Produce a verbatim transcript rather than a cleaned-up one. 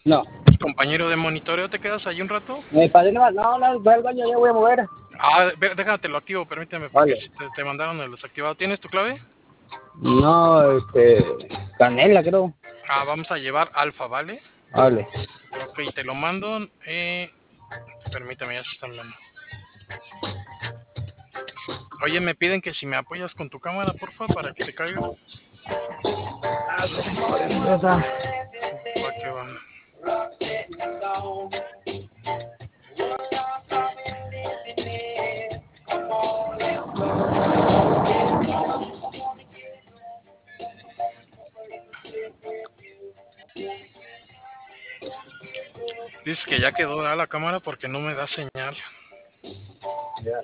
No. Compañero de monitoreo, ¿te quedas ahí un rato? Me padre no, no, no, voy al baño, ya voy a mover. Ah, ve- déjate lo activo, permíteme, porque Vale. si te, te mandaron el desactivado. ¿Tienes tu clave? No, este, canela creo. Ah, vamos a llevar alfa, ¿vale? Vale. Ok, te lo mando. Eh, permíteme, ya se están dando. Oye, me piden que si me apoyas con tu cámara, porfa, para que te caiga. Va que va. Dices que ya quedó ¿verdad? La cámara porque no me da señal. Ya.